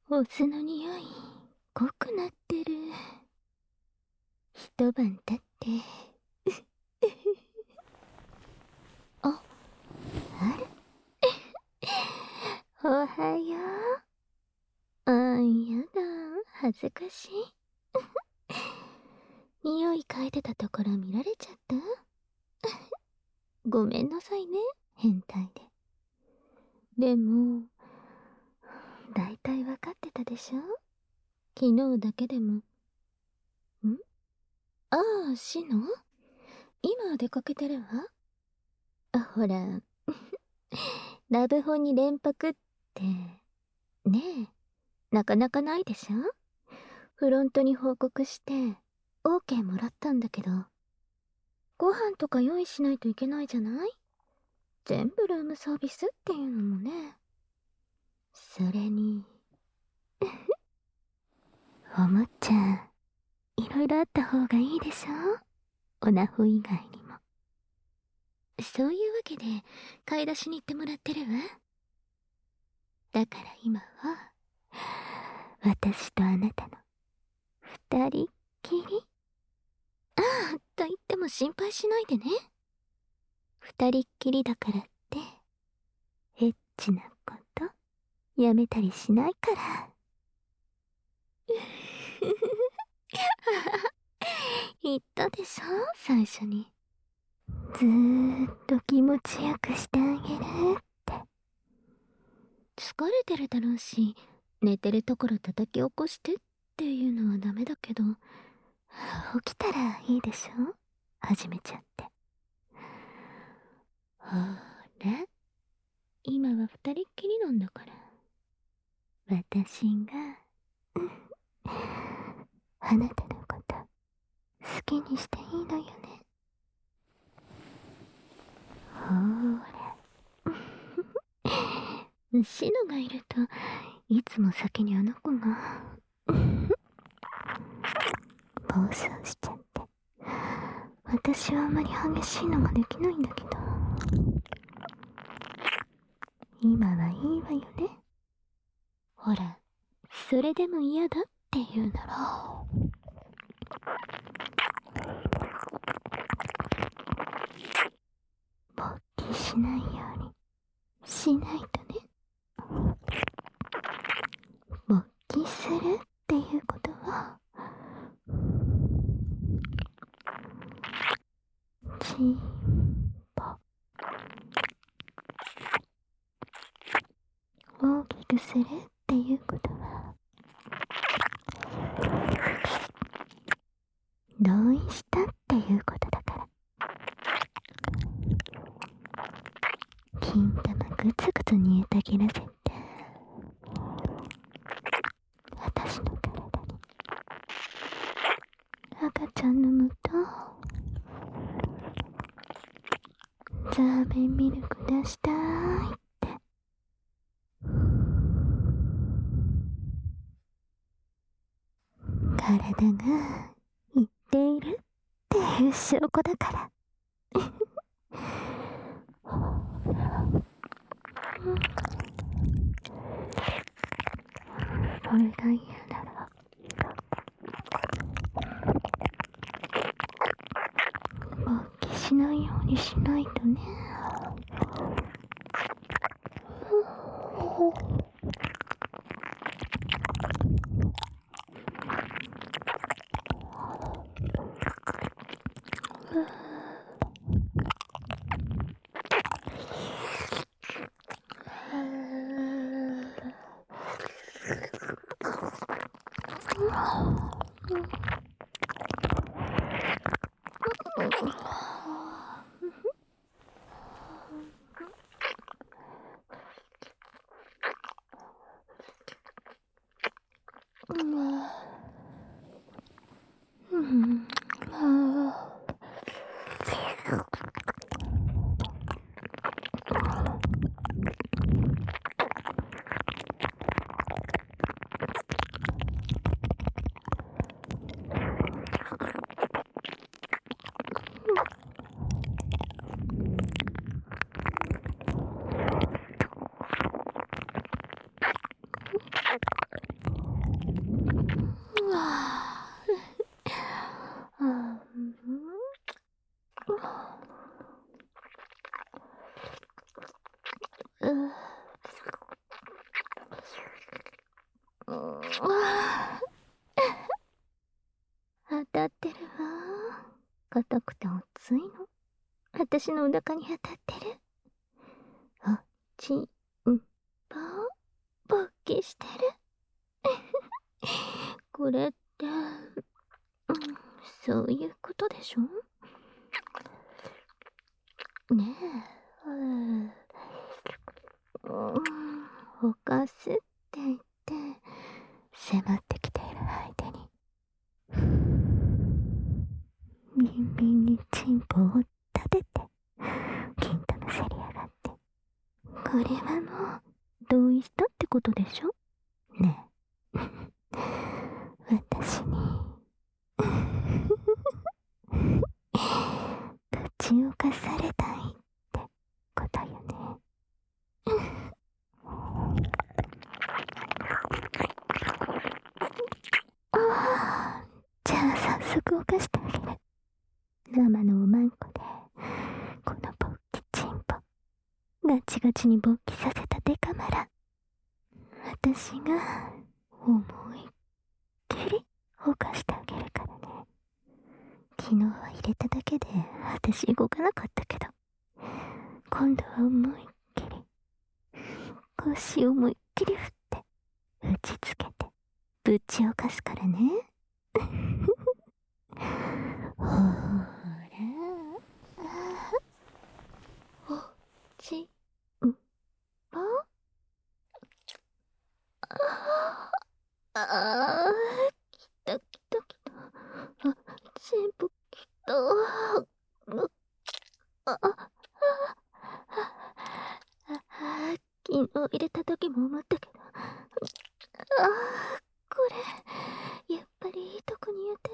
お酢の匂い濃くなってる。一晩経ってあ、あれおはよう。やだ、恥ずかしい。匂い嗅いでたところ見られちゃった。ごめんなさいね、変態で。でもだいたい分かってたでしょ。昨日だけでも。ああ、シノ今出かけてるわ。ほらラブホに連泊ってねえ、なかなかないでしょ。フロントに報告して OK もらったんだけど、ご飯とか用意しないといけないじゃない。全部ルームサービスっていうのもね。それにおもちゃいろいろあった方がいいでしょ、オナホ以外にも。そういうわけで買い出しに行ってもらってるわ。だから今は私とあなたの二人っきり。ああ、と言っても心配しないでね。二人っきりだからってエッチなことやめたりしないから。言ったでしょ、最初に。ずーっと気持ちよくしてあげるって。疲れてるだろうし、寝てるところ叩き起こしてっていうのはダメだけど、起きたらいいでしょ、始めちゃって。ほら、今は二人っきりなんだから。私があなたのこと好きにしていいのよね。ほーらシノがいるといつも先にあの子が暴走しちゃって、私はあまり激しいのができないんだけど、今はいいわよね。ほら、それでも嫌だって言うなら勃起しないようにしないとね。勃起するっていうことはチンポ大きくするっていうことは同意したっていうことだから。金玉グツグツ煮えたぎらせて私の体に赤ちゃんのもとザーメンミルク出したいって体が言っているっていう証拠だから。それが嫌なら勃起しないようにしないとね。 私のお腹に当たってる。おちんぽ勃起してる。これって、そういうことでしょねえ。ほかすって言って迫ってきている相手にビンビンにチンポを立てて金玉せり上がって、これはもう同意したってことでしょねえ。私にぶちをかされたいってことよね。じゃあ早速犯してあげる。生のおまんこでこの勃起チンポガチガチに勃起させたデカマラ、私が思いっきり犯してあげるからね。昨日は入れただけで私動かなかったけど、今度は思いっきり腰を思いっきり振って打ちつけてぶちをかすからね。ほらおちんぽきたきたきた。チンポきた。昨日入れた時も思ったけど、これやっぱりいいとこにやってる。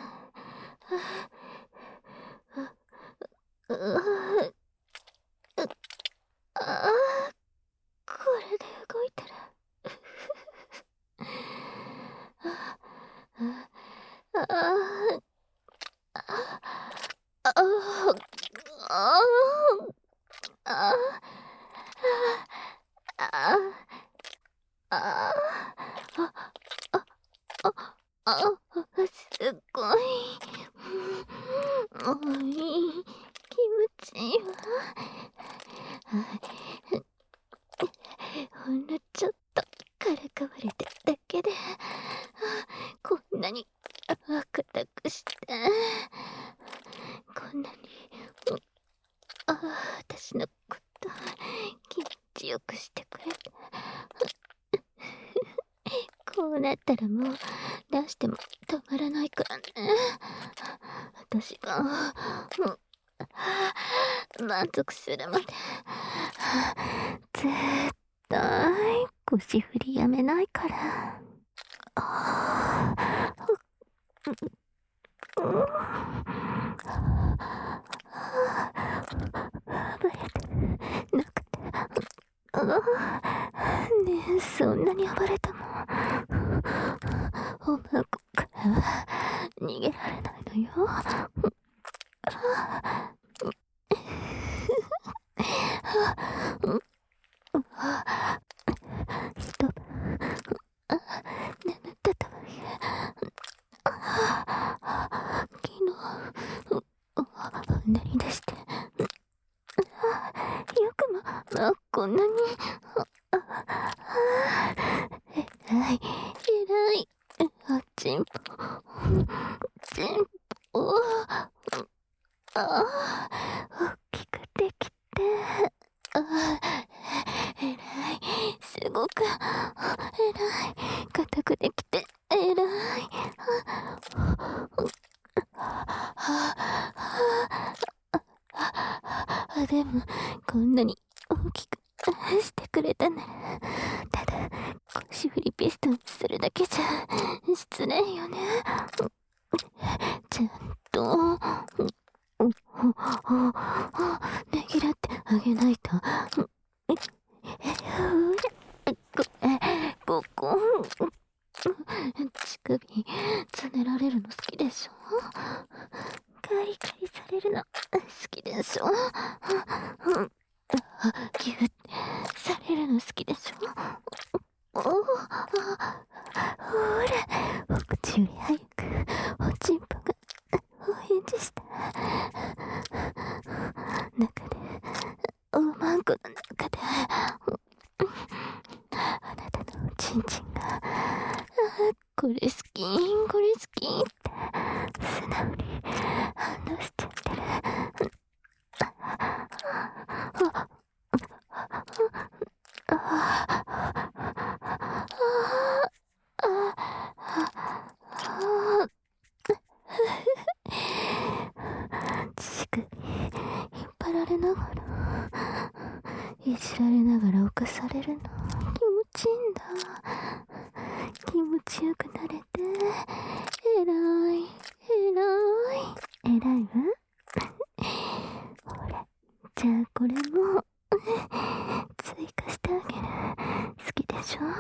これで動いたらすっごい気持ちいいわ。ほんのちょっとからかわれてるだけでこんなに硬くして、こんなに私のこと気持ちよくしてくれて、こうなったらもう出しても止まらないからね。私がもう満足するまで絶対腰振りやめないから。暴れてなくて、ねえ、そんなに暴れてもおまんこからは逃げられないのよ。一晩眠ってたわよ。昨日なり出してよくもこんなに偉いチンポ大きくできて偉い、すごく偉い、硬くできて偉い。でもこんなに大きくしてくれたなら、ただ腰振りピストンするだけじゃ失礼よね。ちゃんとねぎらってあげないと。ここ乳首つねられるの好きでしょ。カリカリされるの好きでしょ。ギュッされるの好きでしょ。ほら、お口より早くおちんぽがお返事した。 これ好き、これ好きって素直に反応しちゃってる。乳首引っ張られながらいじられながら犯されるの気持ちいいんだ。気持ちよくなれてえらいえらいわ。ほら、じゃあこれも追加してあげる。好きでしょ。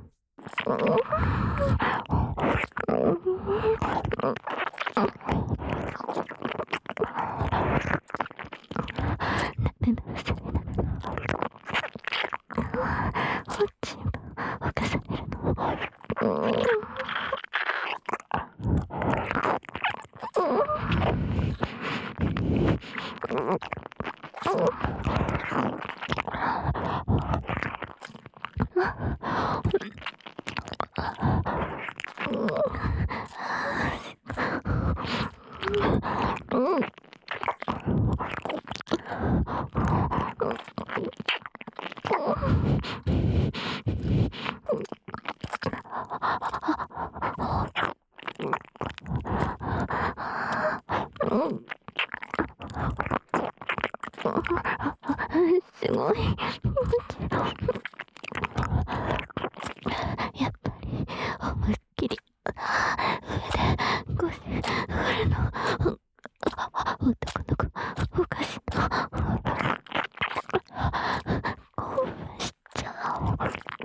すごい。やっぱり思いっきり上でゴシ振るの男の子おかしいの。興奮しちゃう。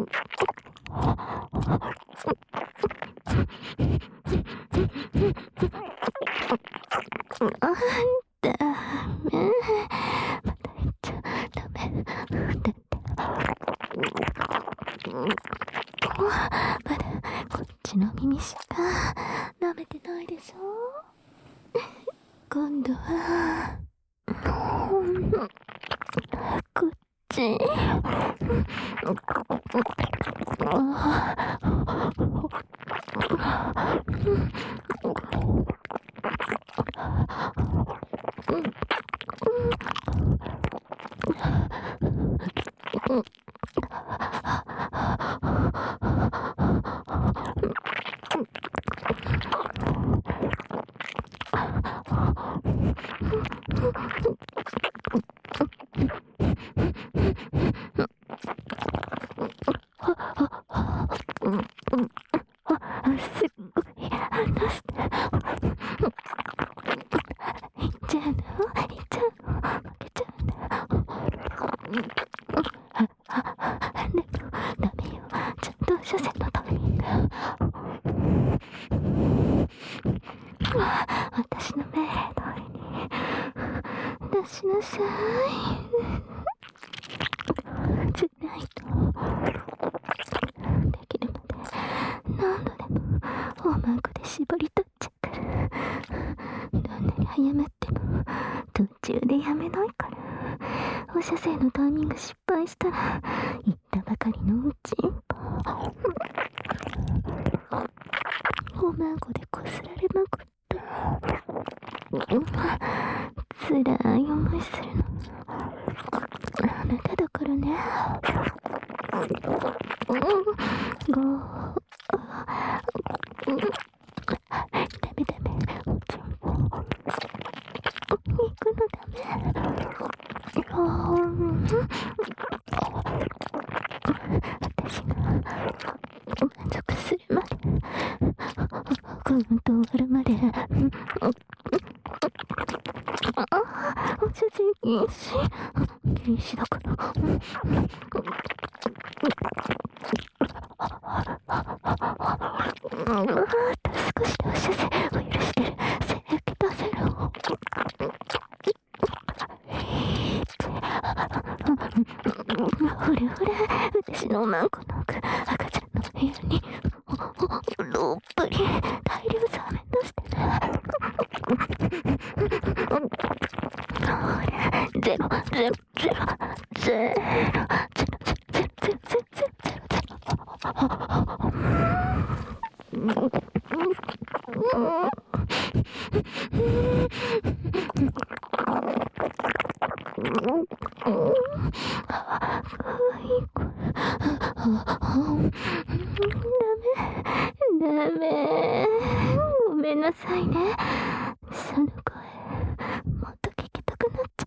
あんたね、また言っちゃダメだって。まだこっちの耳しか舐めてないでしょ。今度はこっち。すっごい反応して。いっちゃうの負けちゃうんだよ。でもダメよ、ちゃんと初戦のタイミング。私の命令通りに出しなさい。じゃないとできるまで何度でも大マンコで絞り取っちゃうから。どんなに早まっても途中でやめないから。放射線のタイミング失敗したら言ったばかりのうちんぽ。大マンコでこすられまくった。辛い思いするのあなただからね。ダメダメ、おちんぽ行くのダメ。私が満足するまで、カウント終わるまで。お写真禁止だから。少しでお写真を許してる。せめて出せろ。ほらほら、私のマンコの奥、赤ちゃんの部屋にどっぷり大量サメ出してね。ほら、ゼロゼロゼロゼロゼロゼロゼロゼロゼロゼロゼロ。 ダメ。ごめんなさいね。その声、もっと聞きたくなっちゃった。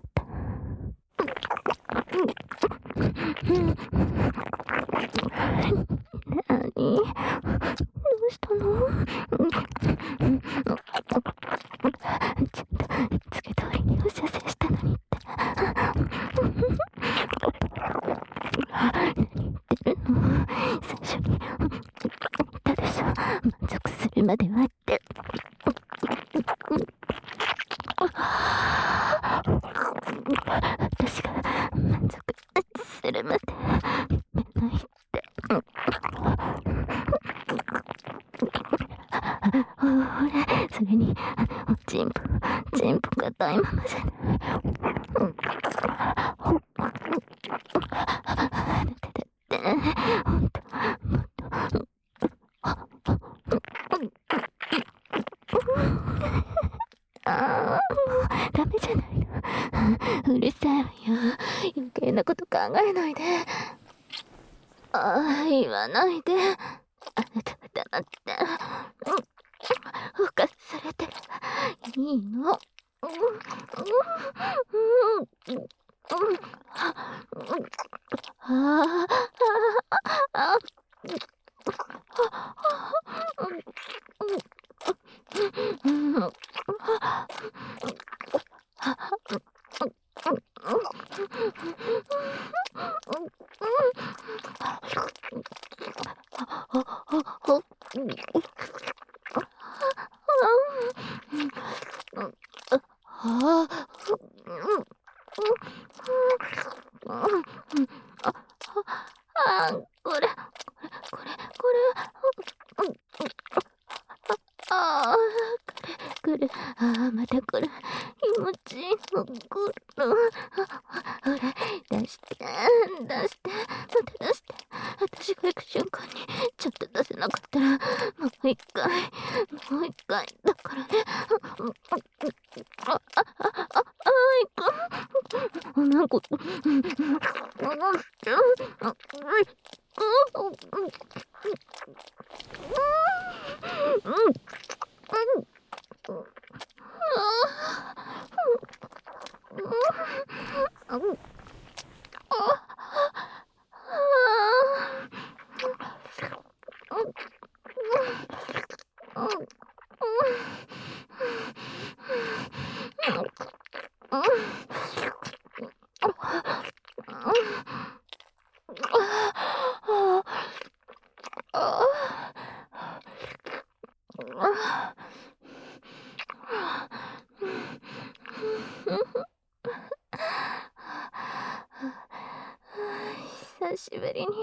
なに？どうしたの？ちょっと、つけ通りにお射精したのにって。何言ってるの？最初に言ったでしょ。満足するまではって。私が満足するまでめないって。ほら、それにチンポ硬いままじゃない。あなただってほんともっともうダメじゃないの。うるさいわよ。余計なこと考えないで。言わないで。あなたは黙ってふかされてればいいの。これ、来る。また来る。気持ちいいの来る。ほら、出して、また出して。私が行く瞬間に、ちょっと出せなかったら、もう一回、だからね。なんか、久しぶりに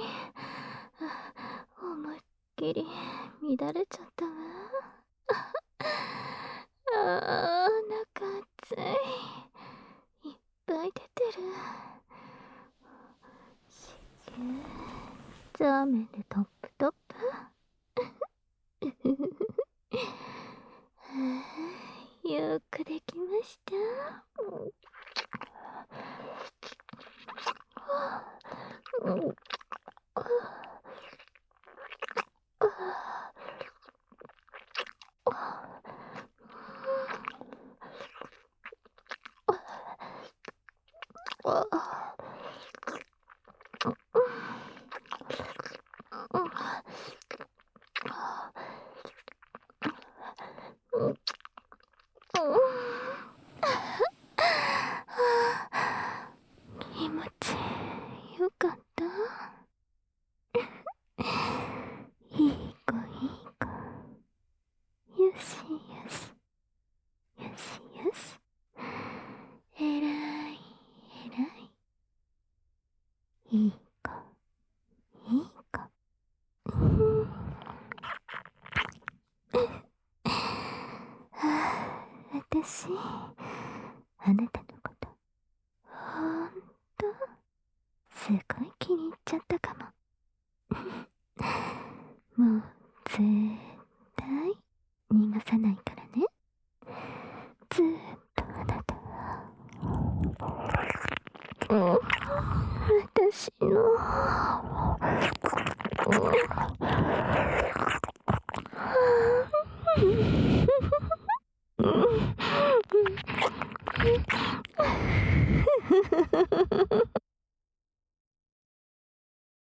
思いっきり乱れちゃったわ。お腹熱い。いっぱい出てる。ザーメンでトップ。よくできました。気持ちよかった。いい子。よし。えらい。いい子。私、あなたのこと、ほんと、すごい気に入っちゃったかも。もう、ずーっ離さないからね。ずーっとあなたは、私の